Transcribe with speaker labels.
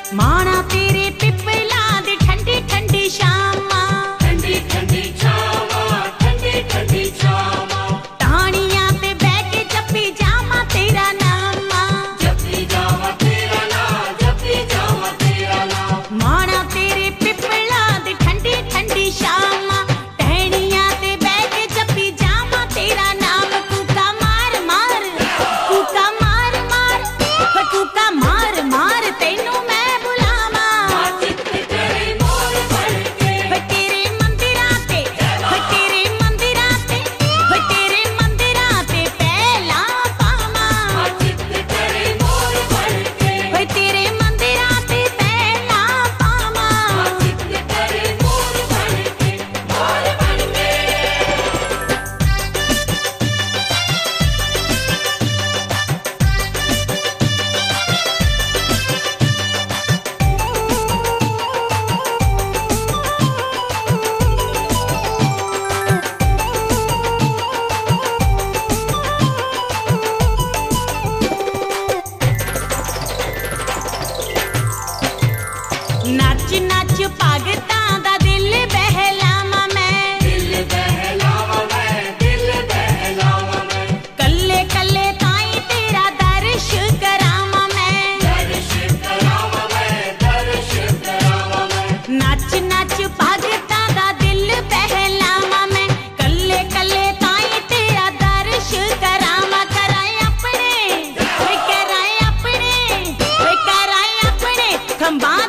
Speaker 1: माना तेरे पिपला दे ठंडी ठंडी शामा,
Speaker 2: ठंडी ठंडी छावा, ठंडी ठंडी छावा।
Speaker 1: टहनियां ते बैठ के जपी जावा तेरा नामा,
Speaker 2: जपी जावा तेरा नाम, जपी जावा तेरा नाम।
Speaker 1: माना तेरे पिपला दे ठंडी ठंडी शामा, टहनियां ते बैठ के जपी जावा तेरा नाम। कूका मार मार, कूका मार मार, कूका मार मार तेनू मैं बुलावा।
Speaker 2: चित्त करे मोर बढ़के,
Speaker 1: तेरे मंदिरां ते, तेरे मंदिरां ते, तेरे मंदिरां ते पहला पावा।
Speaker 2: चित्त करे मोर बढ़के,
Speaker 1: तेरे मंदिरां ते पहला पावा।
Speaker 2: चित्त करे मोर बढ़के, मोर बढ़के।
Speaker 1: नच नच भगतां दा दिल बहलावा मैं,
Speaker 2: दिल बहलावा मैं, दिल बहलावा मैं।
Speaker 1: कल्ले कल्ले ताई तेरा दर्श करावा मैं।
Speaker 2: दर्श करावा मैं, दर्श करावा मैं।
Speaker 1: नच नच भगतां दा दिल बहलावा मैं, कल्ले कल्ले ताई तेरा दर्श करावा। कराए अपने, कराए अपने, कराए अपने खंबा